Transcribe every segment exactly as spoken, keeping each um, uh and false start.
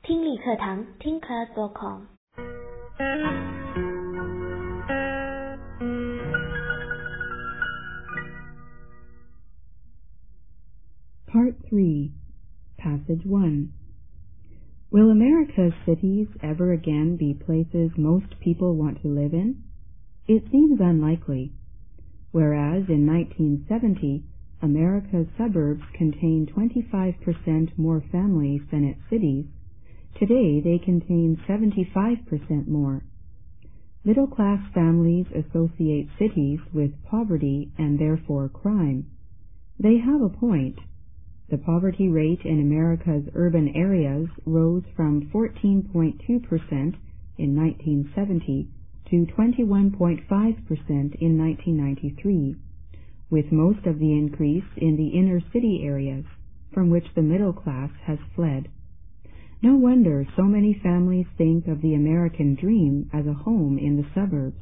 听力课堂听 class dot com。 Part three, Passage one. Will America's cities ever again be places most people want to live in? It seems unlikely. Whereas in nineteen seventy, America's suburbs contained twenty-five percent more families than its cities, today they contain seventy-five percent more. Middle-class families associate cities with poverty and therefore crime. They have a point. The poverty rate in America's urban areas rose from fourteen point two percent in nineteen seventy to twenty-one point five percent in nineteen ninety-three, with most of the increase in the inner city areas, from which the middle class has fled. No wonder so many families think of the American dream as a home in the suburbs.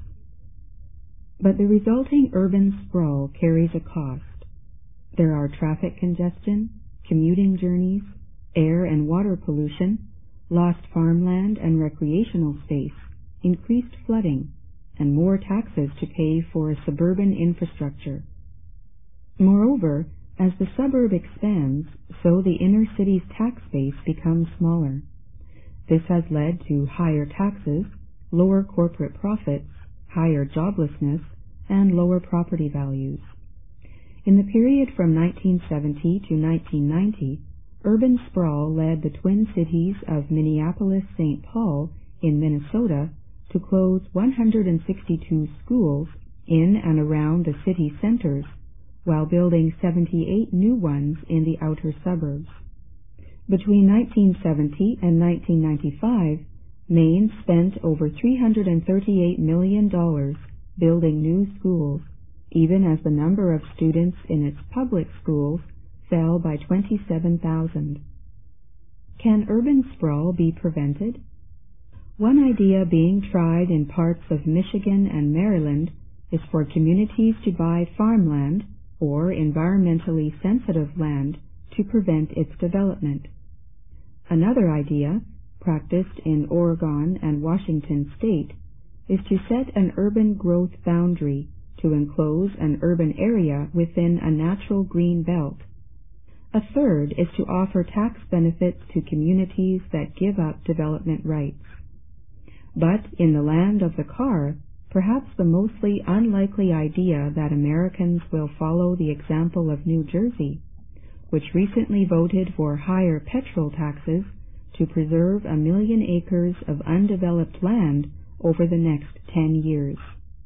But the resulting urban sprawl carries a cost. There are traffic congestion, commuting journeys, air and water pollution, lost farmland and recreational space, increased flooding, and more taxes to pay for a suburban infrastructure. Moreover, as the suburb expands, so the inner city's tax base becomes smaller. This has led to higher taxes, lower corporate profits, higher joblessness, and lower property values. In the period from nineteen seventy to nineteen ninety, urban sprawl led the Twin Cities of Minneapolis-Saint Paul in Minnesota to close one hundred sixty-two schools in and around the city centers, while building seventy-eight new ones in the outer suburbs. Between nineteen seventy and nineteen ninety-five, Maine spent over three hundred thirty-eight million dollars building new schools, even as the number of students in its public schools fell by twenty-seven thousand. Can urban sprawl be prevented? One idea being tried in parts of Michigan and Maryland is for communities to buy farmland or environmentally sensitive land to prevent its development. Another idea, practiced in Oregon and Washington state, is to set an urban growth boundary to enclose an urban area within a natural green belt. A third is to offer tax benefits to communities that give up development rights. But in the land of the car, perhaps the mostly unlikely idea that Americans will follow the example of New Jersey, which recently voted for higher petrol taxes to preserve a million acres of undeveloped land over the next ten years.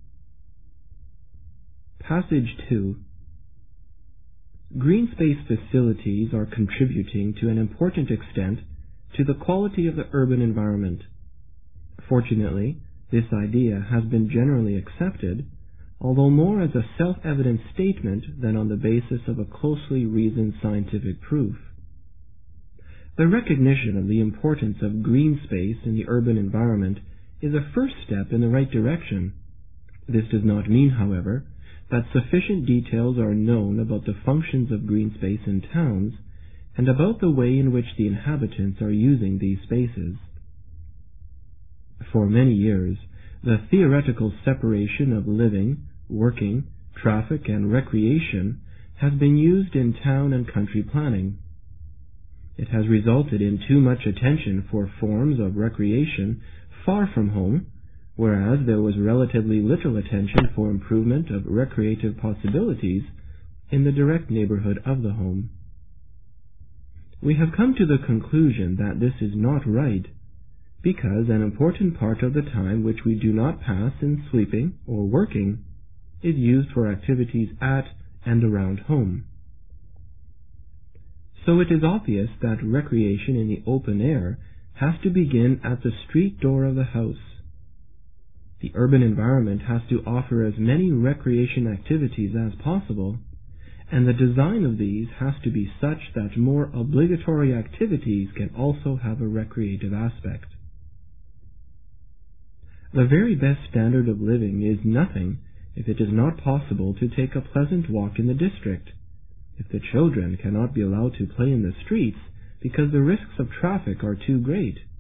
Passage two. Green space facilities are contributing to an important extent to the quality of the urban environment. Fortunately, this idea has been generally accepted, although more as a self-evident statement than on the basis of a closely reasoned scientific proof. The recognition of the importance of green space in the urban environment is a first step in the right direction. This does not mean, however, that sufficient details are known about the functions of green space in towns and about the way in which the inhabitants are using these spaces. For many years, the theoretical separation of living, working, traffic, and recreation has been used in town and country planning. It has resulted in too much attention for forms of recreation far from home, whereas there was relatively little attention for improvement of recreative possibilities in the direct neighborhood of the home. We have come to the conclusion that this is not right, because an important part of the time which we do not pass in sleeping or working is used for activities at and around home. So it is obvious that recreation in the open air has to begin at the street door of the house. The urban environment has to offer as many recreation activities as possible, and the design of these has to be such that more obligatory activities can also have a recreative aspect. The very best standard of living is nothing if it is not possible to take a pleasant walk in the district, if the children cannot be allowed to play in the streets because the risks of traffic are too great,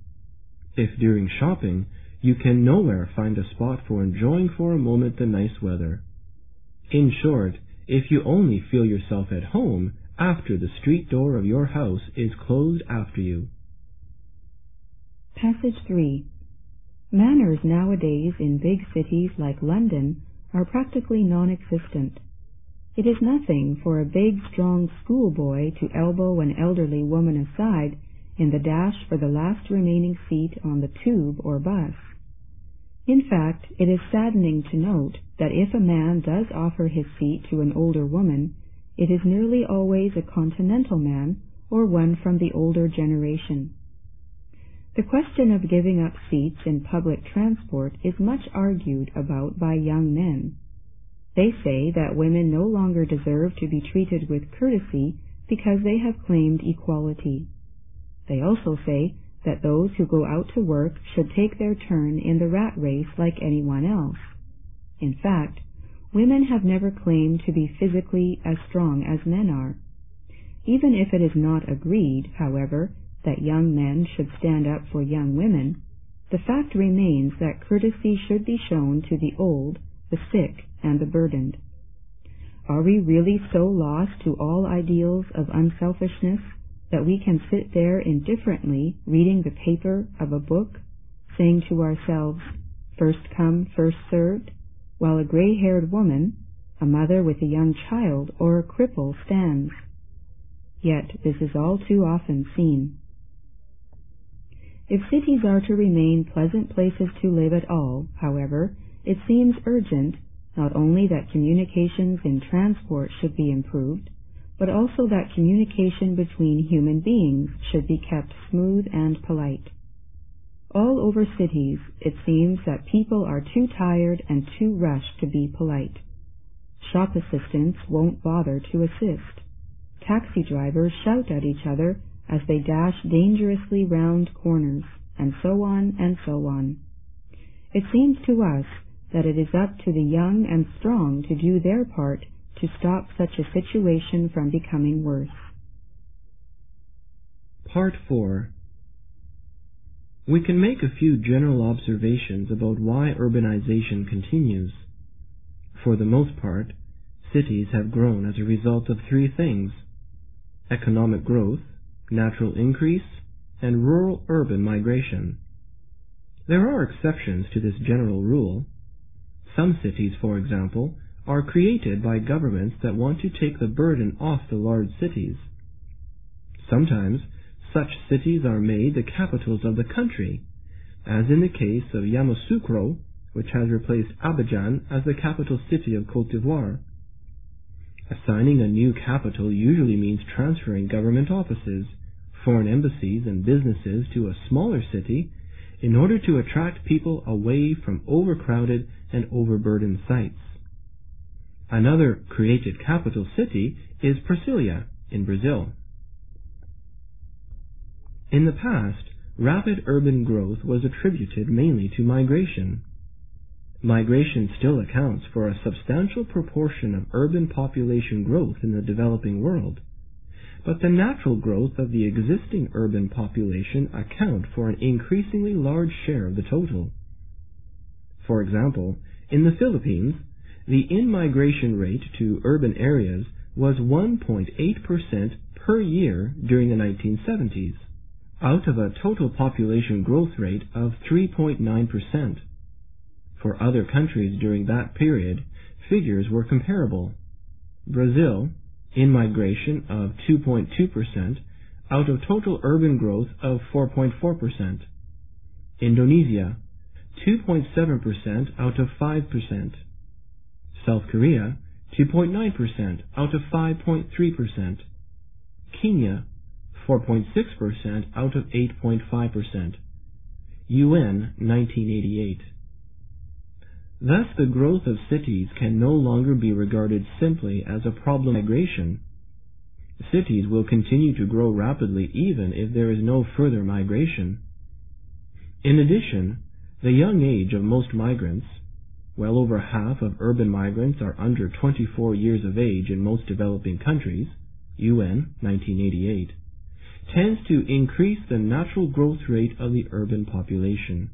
if during shopping you can nowhere find a spot for enjoying for a moment the nice weather. In short, if you only feel yourself at home after the street door of your house is closed after you. Passage three. Manners nowadays in big cities like London are practically non-existent. It is nothing for a big, strong schoolboy to elbow an elderly woman aside in the dash for the last remaining seat on the tube or bus. In fact, it is saddening to note that if a man does offer his seat to an older woman, it is nearly always a continental man or one from the older generation. The question of giving up seats in public transport is much argued about by young men. They say that women no longer deserve to be treated with courtesy because they have claimed equality. They also say that those who go out to work should take their turn in the rat race like anyone else. In fact, women have never claimed to be physically as strong as men are. Even if it is not agreed, however, that young men should stand up for young women, the fact remains that courtesy should be shown to the old, the sick, and the burdened. Are we really so lost to all ideals of unselfishness that we can sit there indifferently reading the paper of a book, saying to ourselves, "First come, first served," while a gray-haired woman, a mother with a young child, or a cripple stands? Yet this is all too often seen. If cities are to remain pleasant places to live at all, however, it seems urgent not only that communications in transport should be improved, but also that communication between human beings should be kept smooth and polite. All over cities, it seems that people are too tired and too rushed to be polite. Shop assistants won't bother to assist. Taxi drivers shout at each other as they dash dangerously round corners, and so on and so on. It seems to us that it is up to the young and strong to do their part to stop such a situation from becoming worse. Part four. We can make a few general observations about why urbanization continues. For the most part, cities have grown as a result of three things: economic growth, natural increase, and rural-urban migration. There are exceptions to this general rule. Some cities, for example, are created by governments that want to take the burden off the large cities. Sometimes such cities are made the capitals of the country, as in the case of Yamoussoukro, which has replaced Abidjan as the capital city of Côte d'Ivoire. Assigning a new capital usually means transferring government offices, foreign embassies, and businesses to a smaller city in order to attract people away from overcrowded and overburdened sites. Another created capital city is Brasilia in Brazil. In the past, rapid urban growth was attributed mainly to migration. Migration still accounts for a substantial proportion of urban population growth in the developing world, but the natural growth of the existing urban population account for an increasingly large share of the total. For example, in the Philippines, the in-migration rate to urban areas was one point eight percent per year during the nineteen seventies, out of a total population growth rate of three point nine percent. For other countries during that period, figures were comparable. Brazil, in-migration of two point two percent out of total urban growth of four point four percent. Indonesia, two point seven percent out of five percent. South Korea, two point nine percent out of five point three percent. Kenya, four point six percent out of eight point five percent. U N nineteen eighty-eight. Thus, the growth of cities can no longer be regarded simply as a problem of migration. Cities will continue to grow rapidly even if there is no further migration. In addition, the young age of most migrants, well over half of urban migrants are under twenty-four years of age in most developing countries, U N nineteen eighty-eight, tends to increase the natural growth rate of the urban population.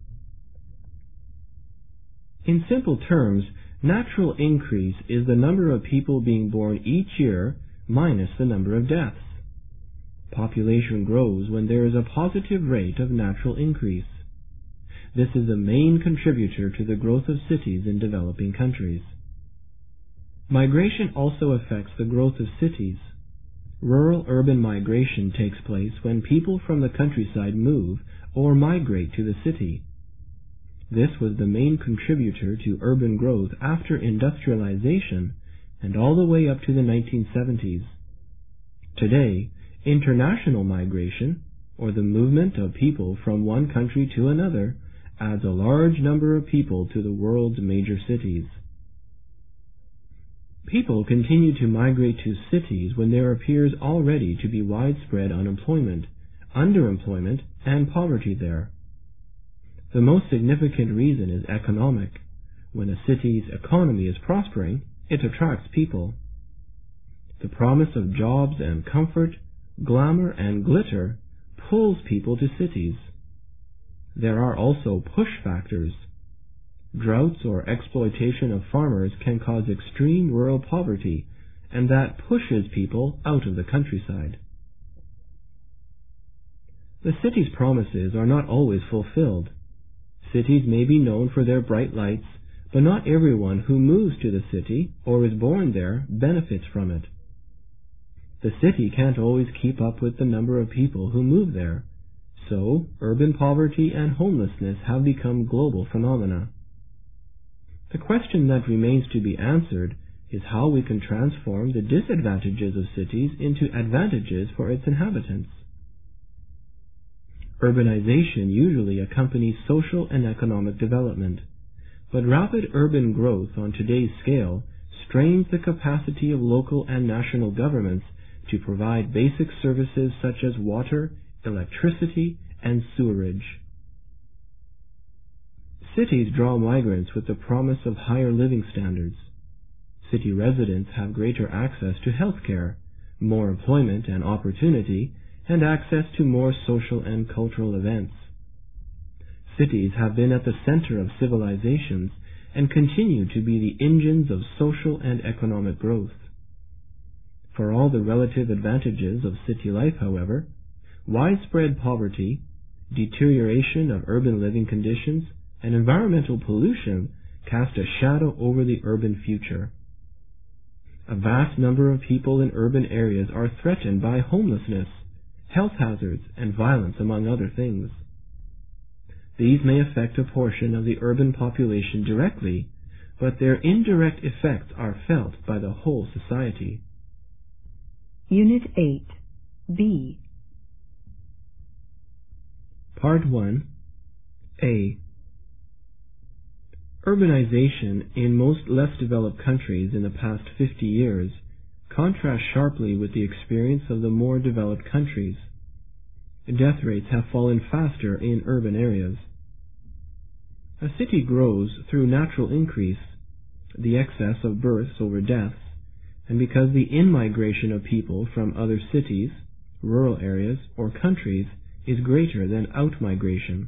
In simple terms, natural increase is the number of people being born each year minus the number of deaths. Population grows when there is a positive rate of natural increase. This is the main contributor to the growth of cities in developing countries. Migration also affects the growth of cities. Rural-urban migration takes place when people from the countryside move or migrate to the city. This was the main contributor to urban growth after industrialization and all the way up to the nineteen seventies. Today, international migration, or the movement of people from one country to another, adds a large number of people to the world's major cities. People continue to migrate to cities when there appears already to be widespread unemployment, underemployment, and poverty there. The most significant reason is economic. When a city's economy is prospering, it attracts people. The promise of jobs and comfort, glamour and glitter pulls people to cities. There are also push factors. Droughts or exploitation of farmers can cause extreme rural poverty, and that pushes people out of the countryside. The city's promises are not always fulfilled. Cities may be known for their bright lights, but not everyone who moves to the city or is born there benefits from it. The city can't always keep up with the number of people who move there, so urban poverty and homelessness have become global phenomena. The question that remains to be answered is how we can transform the disadvantages of cities into advantages for its inhabitants. Urbanization usually accompanies social and economic development, but rapid urban growth on today's scale strains the capacity of local and national governments to provide basic services such as water, electricity, and sewerage. Cities draw migrants with the promise of higher living standards. City residents have greater access to health care, more employment and opportunity, and access to more social and cultural events. Cities have been at the center of civilizations and continue to be the engines of social and economic growth. For all the relative advantages of city life, however, widespread poverty, deterioration of urban living conditions, and environmental pollution cast a shadow over the urban future. A vast number of people in urban areas are threatened by homelessness, health hazards, and violence, among other things. These may affect a portion of the urban population directly, but their indirect effects are felt by the whole society. Unit eight, B. Part one, A. Urbanization in most less developed countries in the past fifty years contrasts sharply with the experience of the more developed countries. Death rates have fallen faster in urban areas. A city grows through natural increase, the excess of births over deaths, and because the in-migration of people from other cities, rural areas, or countries is greater than out-migration.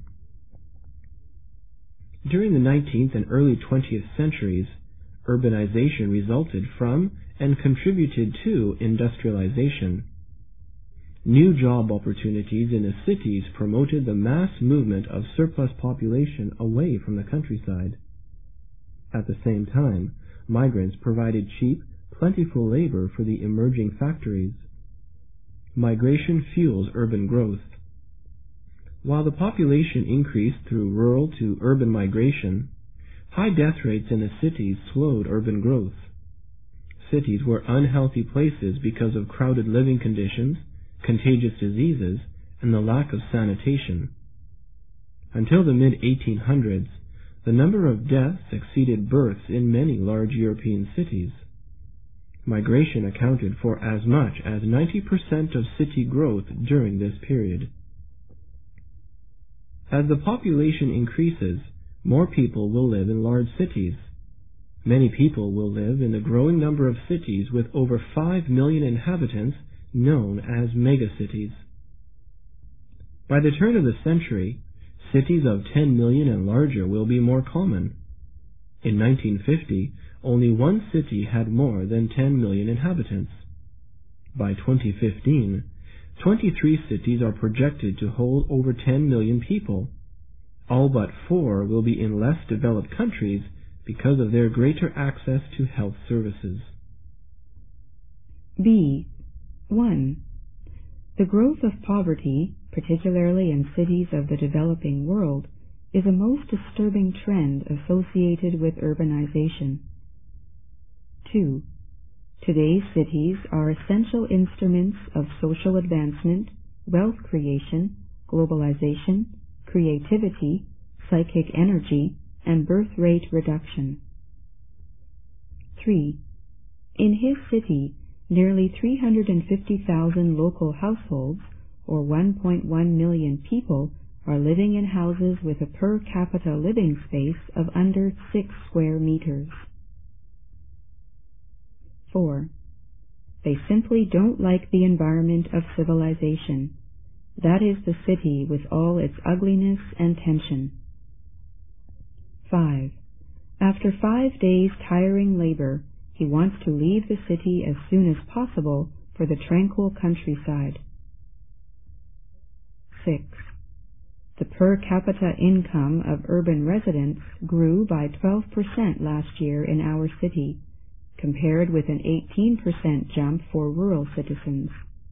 During the nineteenth and early twentieth centuries, urbanization resulted from and contributed to industrialization. New job opportunities in the cities promoted the mass movement of surplus population away from the countryside. At the same time, migrants provided cheap, plentiful labor for the emerging factories. Migration fuels urban growth. While the population increased through rural to urban migration, high death rates in the cities slowed urban growth. Cities were unhealthy places because of crowded living conditions, contagious diseases, and the lack of sanitation. Until the mid eighteen hundreds, the number of deaths exceeded births in many large European cities. Migration accounted for as much as ninety percent of city growth during this period. As the population increases, more people will live in large cities. Many people will live in the growing number of cities with over five million inhabitants known as megacities. By the turn of the century, cities of ten million and larger will be more common. In nineteen fifty, only one city had more than ten million inhabitants. By twenty fifteen, twenty-three cities are projected to hold over ten million people. All but four will be in less developed countries because of their greater access to health services. B. one. The growth of poverty, particularly in cities of the developing world, is a most disturbing trend associated with urbanization. two. Today's cities are essential instruments of social advancement, wealth creation, globalization, creativity, psychic energy, and birth rate reduction. three. In his city, nearly three hundred fifty thousand local households, or one point one million people, are living in houses with a per capita living space of under six square meters. four. They simply don't like the environment of civilization. That is the city with all its ugliness and tension. five. After five days' tiring labor, he wants to leave the city as soon as possible for the tranquil countryside. six. The per capita income of urban residents grew by twelve percent last year in our city, compared with an eighteen percent jump for rural citizens.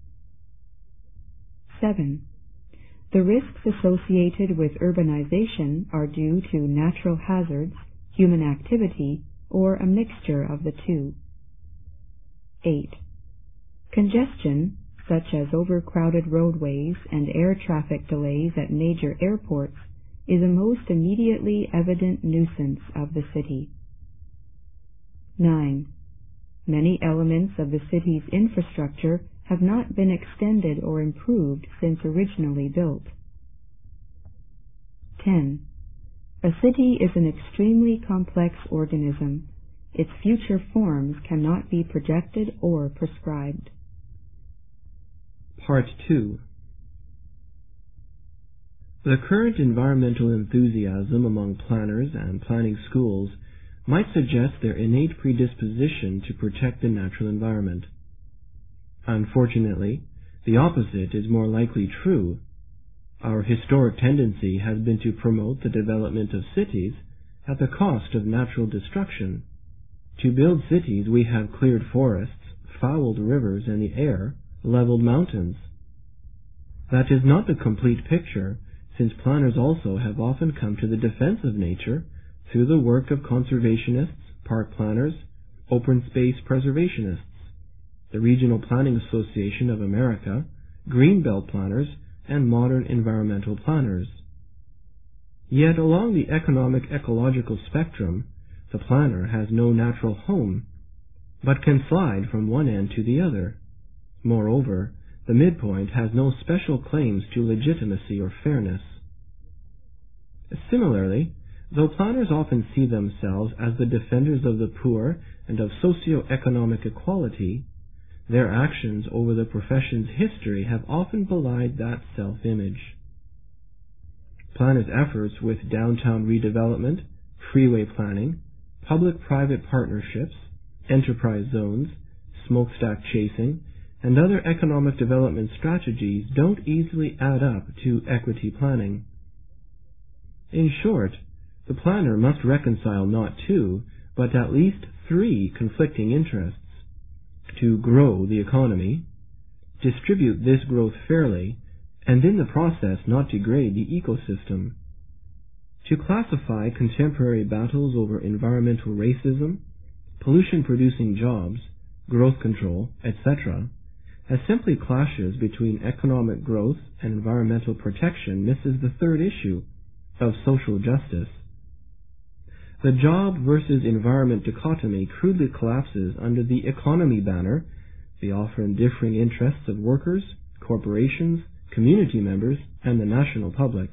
seven. The risks associated with urbanization are due to natural hazards, human activity, or a mixture of the two. eight. Congestion, such as overcrowded roadways and air traffic delays at major airports, is a most immediately evident nuisance of the city. nine. Many elements of the city's infrastructure have not been extended or improved since originally built. ten. A city is an extremely complex organism. Its future forms cannot be projected or prescribed. Part two. The current environmental enthusiasm among planners and planning schools might suggest their innate predisposition to protect the natural environment. Unfortunately, the opposite is more likely true. Our historic tendency has been to promote the development of cities at the cost of natural destruction. To build cities, we have cleared forests, fouled rivers and the air, leveled mountains. That is not the complete picture, since planners also have often come to the defense of nature through the work of conservationists, park planners, open space preservationists, the Regional Planning Association of America, Greenbelt planners, and modern environmental planners. Yet along the economic ecological spectrum, the planner has no natural home, but can slide from one end to the other. Moreover, the midpoint has no special claims to legitimacy or fairness. Similarly, though planners often see themselves as the defenders of the poor and of socio-economic equality, their actions over the profession's history have often belied that self-image. Planners' efforts with downtown redevelopment, freeway planning, public-private partnerships, enterprise zones, smokestack chasing, and other economic development strategies don't easily add up to equity planning. In short, the planner must reconcile not two, but at least three conflicting interests: to grow the economy, distribute this growth fairly, and in the process not degrade the ecosystem; to classify contemporary battles over environmental racism, pollution-producing jobs, growth control, et cetera, as simply clashes between economic growth and environmental protection misses the third issue of social justice. The job versus environment dichotomy crudely collapses under the economy banner, the often differing interests of workers, corporations, community members, and the national public.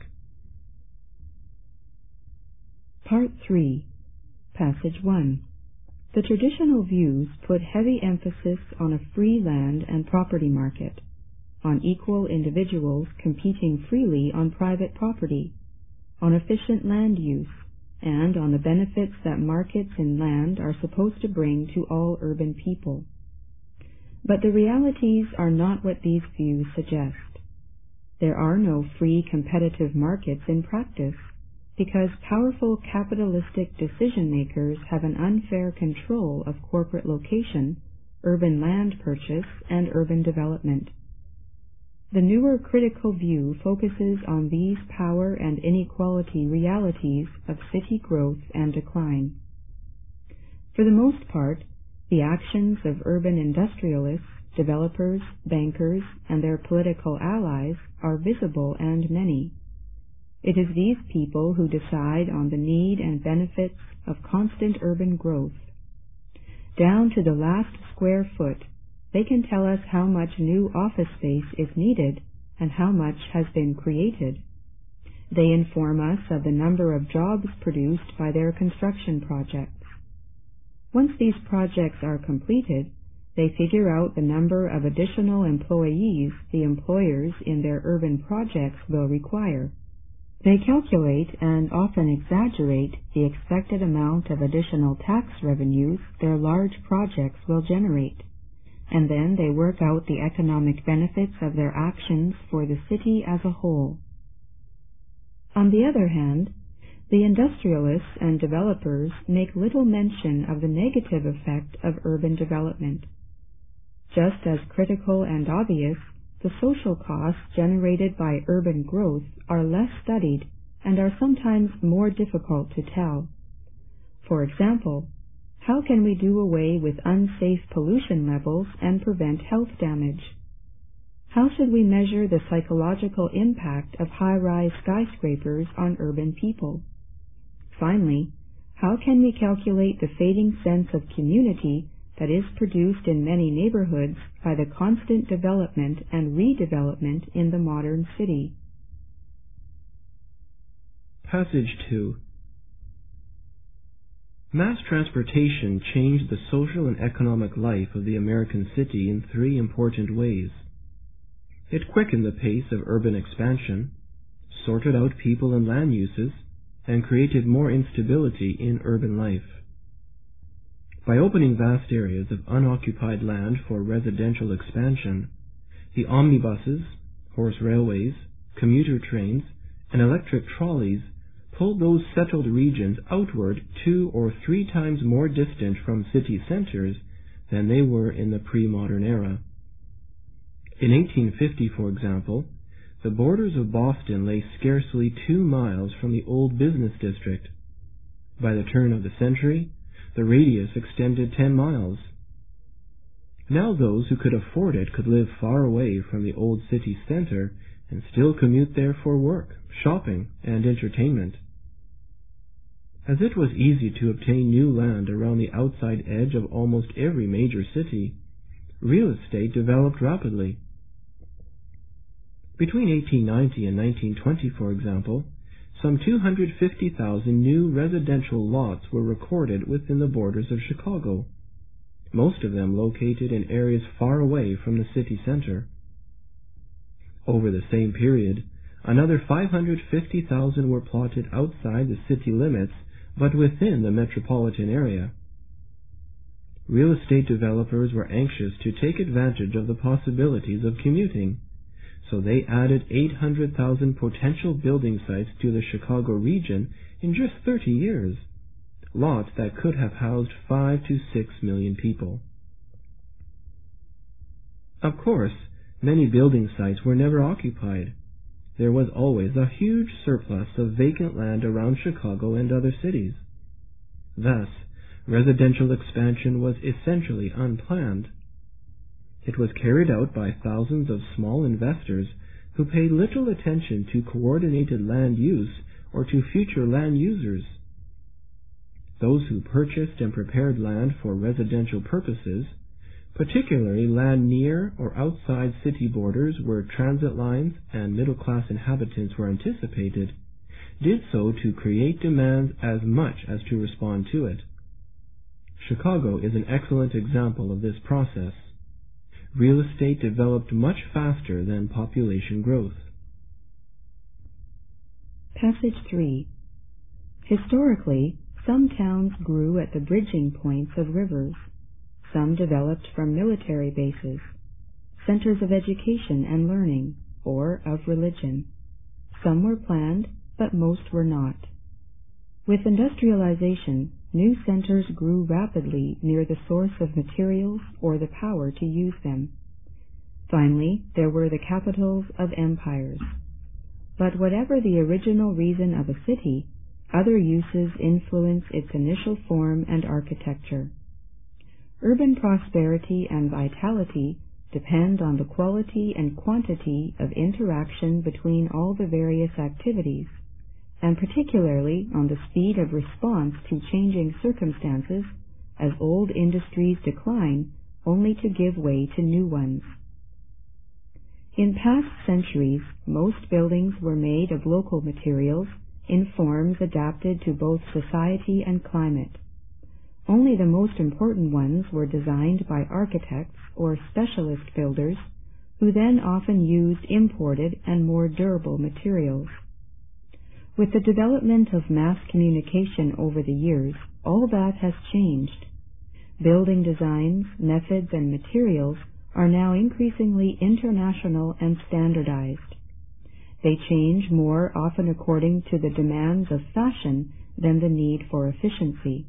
Part three. Passage one. The traditional views put heavy emphasis on a free land and property market. on equal individuals competing freely on private property, on efficient land use, and on the benefits that markets in land are supposed to bring to all urban people. But the realities are not what these views suggest. There are no free competitive markets in practice, because powerful capitalistic decision-makers have an unfair control of corporate location, urban land purchase, and urban development. The newer critical view focuses on these power and inequality realities of city growth and decline. For the most part, the actions of urban industrialists, developers, bankers, and their political allies are visible and many. It is these people who decide on the need and benefits of constant urban growth. Down to the last square foot, they can tell us how much new office space is needed and how much has been created. They inform us of the number of jobs produced by their construction projects. Once these projects are completed, they figure out the number of additional employees the employers in their urban projects will require. They calculate and often exaggerate the expected amount of additional tax revenues their large projects will generate, and then they work out the economic benefits of their actions for the city as a whole. On the other hand, the industrialists and developers make little mention of the negative effect of urban development. Just as critical and obvious, the social costs generated by urban growth are less studied and are sometimes more difficult to tell. For example, how can we do away with unsafe pollution levels and prevent health damage? How should we measure the psychological impact of high-rise skyscrapers on urban people? Finally, how can we calculate the fading sense of community that is produced in many neighborhoods by the constant development and redevelopment in the modern city? Passage two. Mass transportation changed the social and economic life of the American city in three important ways. It quickened the pace of urban expansion, sorted out people and land uses, and created more instability in urban life. By opening vast areas of unoccupied land for residential expansion, the omnibuses, horse railways, commuter trains, and electric trolleys pulled those settled regions outward two or three times more distant from city centers than they were in the pre-modern era. In eighteen fifty, for example, the borders of Boston lay scarcely two miles from the old business district. By the turn of the century, the radius extended ten miles. Now those who could afford it could live far away from the old city center and still commute there for work, shopping, and entertainment. As it was easy to obtain new land around the outside edge of almost every major city, real estate developed rapidly. Between eighteen ninety and nineteen twenty, for example, some two hundred fifty thousand new residential lots were recorded within the borders of Chicago, most of them located in areas far away from the city center. Over the same period, another five hundred fifty thousand were plotted outside the city limits, but within the metropolitan area. Real estate developers were anxious to take advantage of the possibilities of commuting, so they added eight hundred thousand potential building sites to the Chicago region in just thirty years, lots that could have housed five to six million people. Of course, many building sites were never occupied. There was always a huge surplus of vacant land around Chicago and other cities. Thus, residential expansion was essentially unplanned. It was carried out by thousands of small investors who paid little attention to coordinated land use or to future land users. Those who purchased and prepared land for residential purposes, particularly land near or outside city borders where transit lines and middle-class inhabitants were anticipated, did so to create demands as much as to respond to it. Chicago is an excellent example of this process. real estate developed much faster than population growth. Passage three. Historically, some towns grew at the bridging points of rivers. Some developed from military bases, centers of education and learning, or of religion. Some were planned, but most were not. With industrialization, new centers grew rapidly near the source of materials or the power to use them. Finally, there were the capitals of empires. But whatever the original reason of a city, other uses influence its initial form and architecture. Urban prosperity and vitality depend on the quality and quantity of interaction between all the various activities, and particularly on the speed of response to changing circumstances as old industries decline only to give way to new ones. In past centuries, most buildings were made of local materials in forms adapted to both society and climate. Only the most important ones were designed by architects or specialist builders, who then often used imported and more durable materials. With the development of mass communication over the years, all that has changed. Building designs, methods, and materials are now increasingly international and standardized. They change more often according to the demands of fashion than the need for efficiency.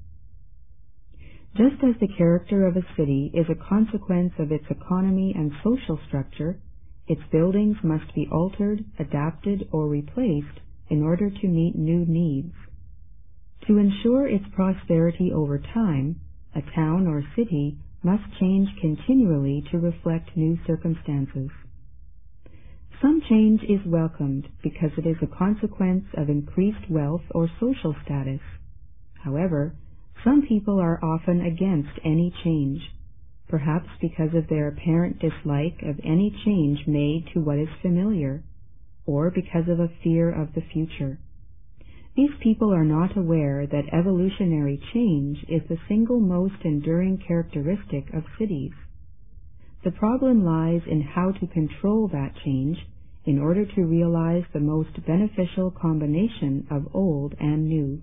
Just as the character of a city is a consequence of its economy and social structure, its buildings must be altered, adapted, or replaced in order to meet new needs. To ensure its prosperity over time, a town or city must change continually to reflect new circumstances. Some change is welcomed because it is a consequence of increased wealth or social status. However, some people are often against any change, perhaps because of their apparent dislike of any change made to what is familiar, or because of a fear of the future. These people are not aware that evolutionary change is the single most enduring characteristic of cities. The problem lies in how to control that change in order to realize the most beneficial combination of old and new.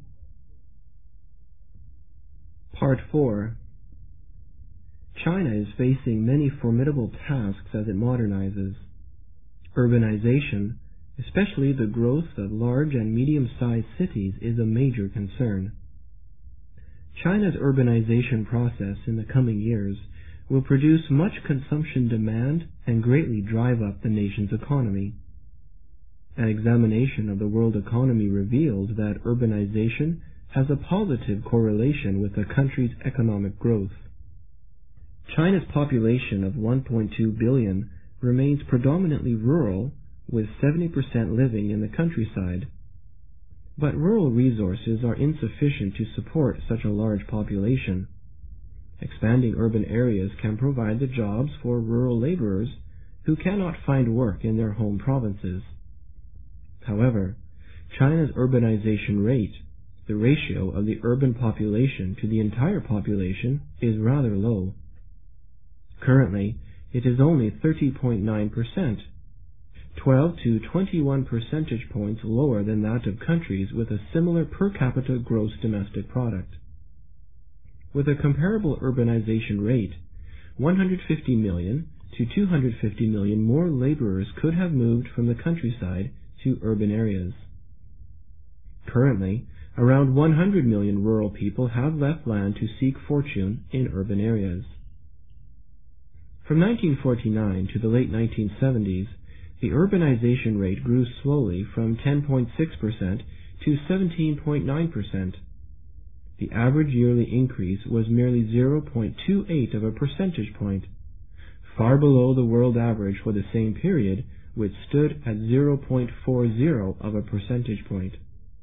Part four. China is facing many formidable tasks as it modernizes. Urbanization, especially the growth of large and medium-sized cities, is a major concern. China's urbanization process in the coming years will produce much consumption demand and greatly drive up the nation's economy. An examination of the world economy reveals that urbanization has a positive correlation with the country's economic growth. China's population of one point two billion remains predominantly rural, with seventy percent living in the countryside. But rural resources are insufficient to support such a large population. Expanding urban areas can provide the jobs for rural laborers who cannot find work in their home provinces. However, China's urbanization rate, the ratio of the urban population to the entire population, is rather low. Currently, it is only thirty point nine percent, twelve to twenty-one percentage points lower than that of countries with a similar per capita gross domestic product. With a comparable urbanization rate, one hundred fifty million to two hundred fifty million more laborers could have moved from the countryside to urban areas. Currently, around one hundred million rural people have left land to seek fortune in urban areas. From nineteen forty-nine to the late nineteen seventies, the urbanization rate grew slowly from ten point six percent to seventeen point nine percent. The average yearly increase was merely zero point two eight of a percentage point, far below the world average for the same period, which stood at zero point four zero of a percentage point.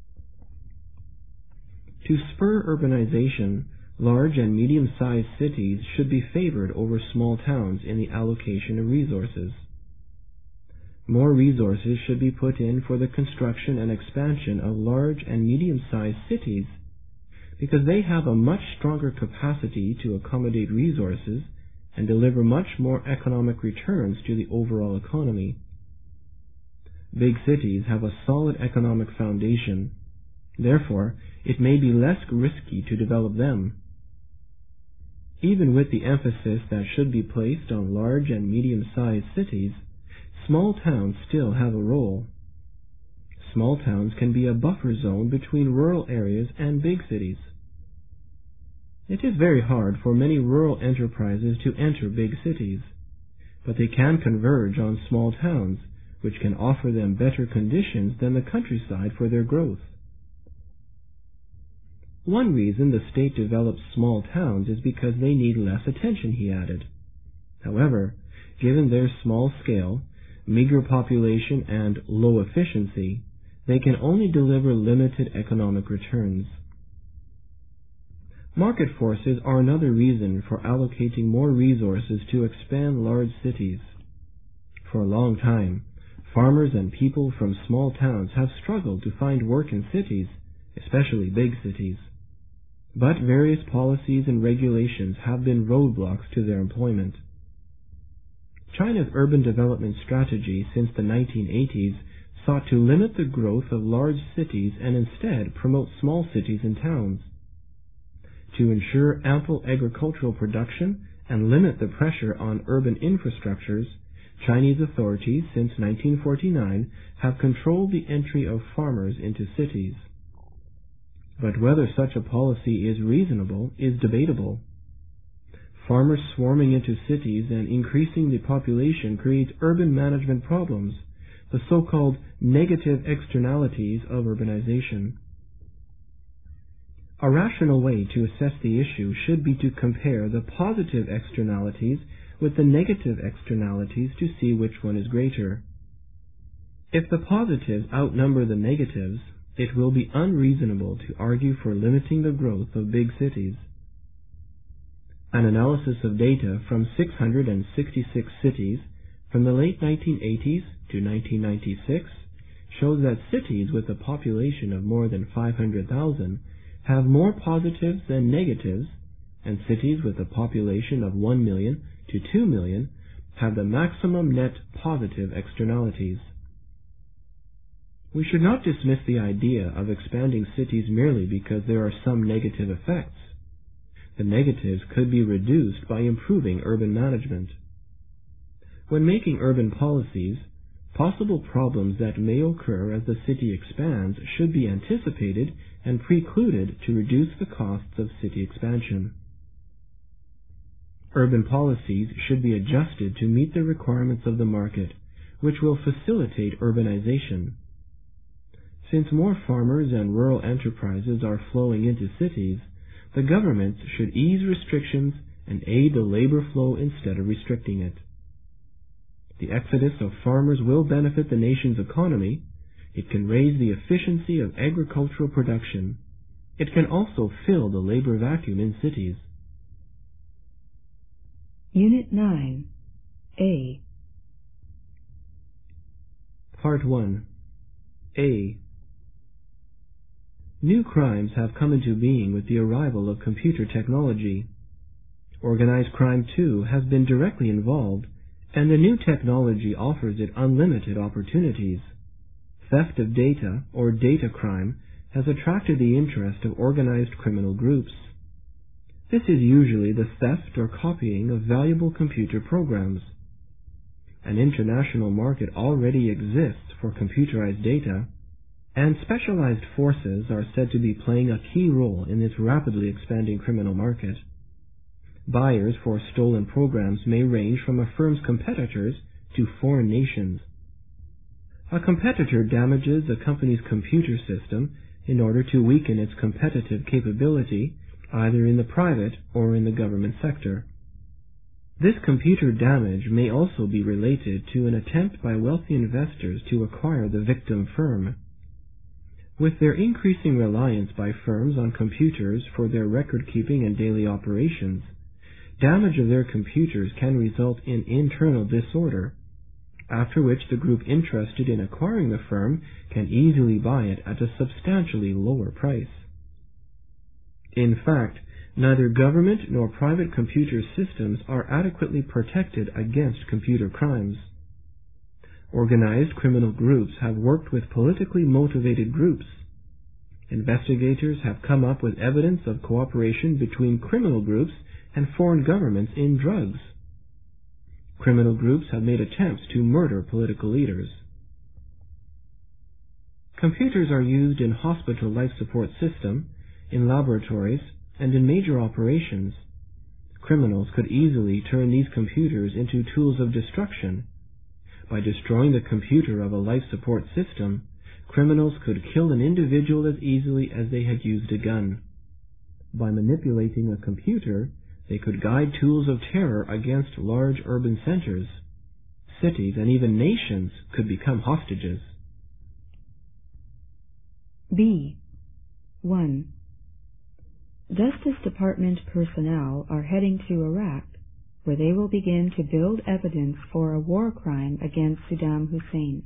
To spur urbanization, large and medium-sized cities should be favored over small towns in the allocation of resources. More resources should be put in for the construction and expansion of large and medium-sized cities, because they have a much stronger capacity to accommodate resources and deliver much more economic returns to the overall economy. Big cities have a solid economic foundation. Therefore, it may be less risky to develop them. Even with the emphasis that should be placed on large and medium-sized cities, small towns still have a role. Small towns can be a buffer zone between rural areas and big cities. It is very hard for many rural enterprises to enter big cities, but they can converge on small towns, which can offer them better conditions than the countryside for their growth. One reason the state develops small towns is because they need less attention, he added. However, given their small scale, meager population, and low efficiency, they can only deliver limited economic returns. Market forces are another reason for allocating more resources to expand large cities. For a long time, farmers and people from small towns have struggled to find work in cities, especially big cities. But various policies and regulations have been roadblocks to their employment. China's urban development strategy since the nineteen eighties sought to limit the growth of large cities and instead promote small cities and towns. To ensure ample agricultural production and limit the pressure on urban infrastructures, Chinese authorities since nineteen forty-nine have controlled the entry of farmers into cities. But whether such a policy is reasonable is debatable. Farmers swarming into cities and increasing the population creates urban management problems, the so-called negative externalities of urbanization. A rational way to assess the issue should be to compare the positive externalities with the negative externalities to see which one is greater. If the positives outnumber the negatives, it will be unreasonable to argue for limiting the growth of big cities. An analysis of data from six hundred sixty-six cities from the late nineteen eighties to nineteen ninety-six shows that cities with a population of more than five hundred thousand have more positives than negatives, and cities with a population of one million to two million have the maximum net positive externalities. We should not dismiss the idea of expanding cities merely because there are some negative effects. The negatives could be reduced by improving urban management. When making urban policies, possible problems that may occur as the city expands should be anticipated and precluded to reduce the costs of city expansion. Urban policies should be adjusted to meet the requirements of the market, which will facilitate urbanization. Since more farmers and rural enterprises are flowing into cities, the government should ease restrictions and aid the labor flow instead of restricting it. The exodus of farmers will benefit the nation's economy. It can raise the efficiency of agricultural production. It can also fill the labor vacuum in cities. Unit nine, A. Part one. A. New crimes have come into being with the arrival of computer technology. Organized crime, too, has been directly involved, and the new technology offers it unlimited opportunities. Theft of data, or data crime, has attracted the interest of organized criminal groups. This is usually the theft or copying of valuable computer programs. An international market already exists for computerized data, and specialized forces are said to be playing a key role in this rapidly expanding criminal market. Buyers for stolen programs may range from a firm's competitors to foreign nations. A competitor damages a company's computer system in order to weaken its competitive capability, either in the private or in the government sector. This computer damage may also be related to an attempt by wealthy investors to acquire the victim firm. With their increasing reliance by firms on computers for their record-keeping and daily operations, damage of their computers can result in internal disorder, after which the group interested in acquiring the firm can easily buy it at a substantially lower price. In fact, Neither government nor private computer systems are adequately protected against computer crimes. Organized criminal groups have worked with politically motivated groups. Investigators have come up with evidence of cooperation between criminal groups and foreign governments in drugs. Criminal groups have made attempts to murder political leaders. Computers are used in hospital life support system, in laboratories, and in major operations. Criminals could easily turn these computers into tools of destruction. By destroying the computer of a life support system, criminals could kill an individual as easily as they had used a gun. By manipulating a computer, they could guide tools of terror against large urban centers. Cities and even nations could become hostages. B. one. Justice Department personnel are heading to Iraq, where they will begin to build evidence for a war crime against Saddam Hussein.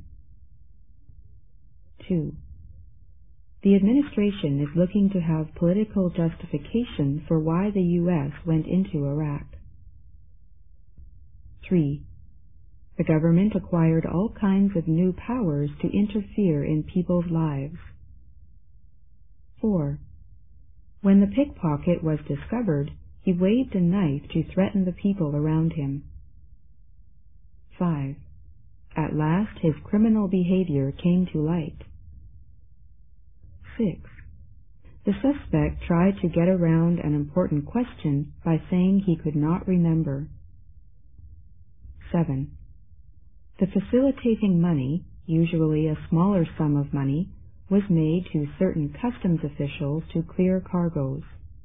two. The administration is looking to have political justification for why the U S went into Iraq. three. The government acquired all kinds of new powers to interfere in people's lives. four. When the pickpocket was discovered, he waved a knife to threaten the people around him. five. At last his criminal behavior came to light. six. The suspect tried to get around an important question by saying he could not remember. seven. The facilitating money, usually a smaller sum of money, was made to certain customs officials to clear cargoes.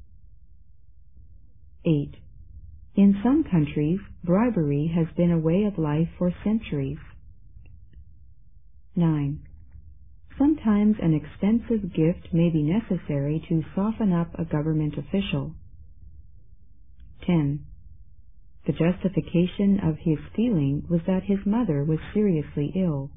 eight. In some countries, bribery has been a way of life for centuries. nine. Sometimes an expensive gift may be necessary to soften up a government official. ten. The justification of his stealing was that his mother was seriously ill.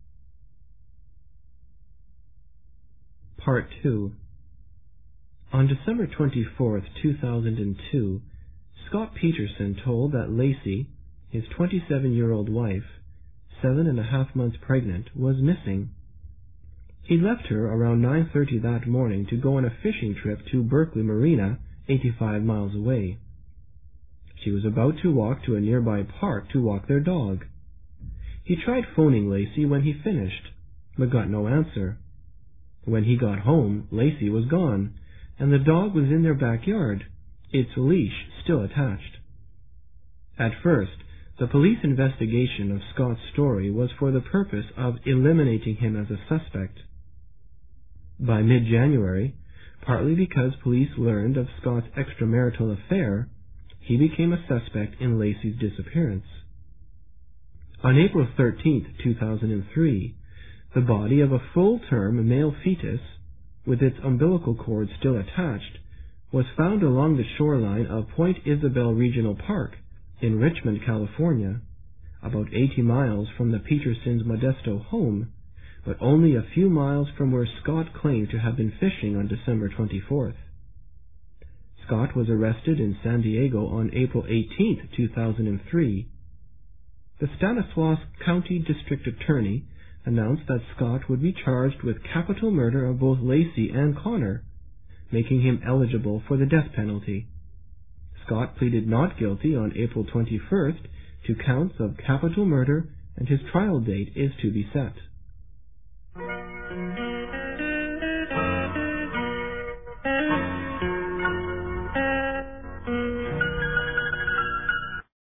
Part two. On December twenty-fourth, two thousand two, Scott Peterson told that Lacey, his twenty-seven-year-old wife, seven and a half months pregnant, was missing. He left her around nine thirty that morning to go on a fishing trip to Berkeley Marina, eighty-five miles away. She was about to walk to a nearby park to walk their dog. He tried phoning Lacey when he finished, but got no answer. When he got home, Lacey was gone, and the dog was in their backyard, its leash still attached. At first, the police investigation of Scott's story was for the purpose of eliminating him as a suspect. By mid-January, partly because police learned of Scott's extramarital affair, he became a suspect in Lacey's disappearance. On April thirteenth, two thousand three, the body of a full-term male fetus, with its umbilical cord still attached, was found along the shoreline of Point Isabel Regional Park in Richmond, California, about eighty miles from the Petersons' Modesto home, but only a few miles from where Scott claimed to have been fishing on December twenty-fourth. Scott was arrested in San Diego on April eighteenth, two thousand three. The Stanislaus County District Attorney announced that Scott would be charged with capital murder of both Lacey and Connor, making him eligible for the death penalty. Scott pleaded not guilty on April twenty-first to counts of capital murder, and his trial date is to be set.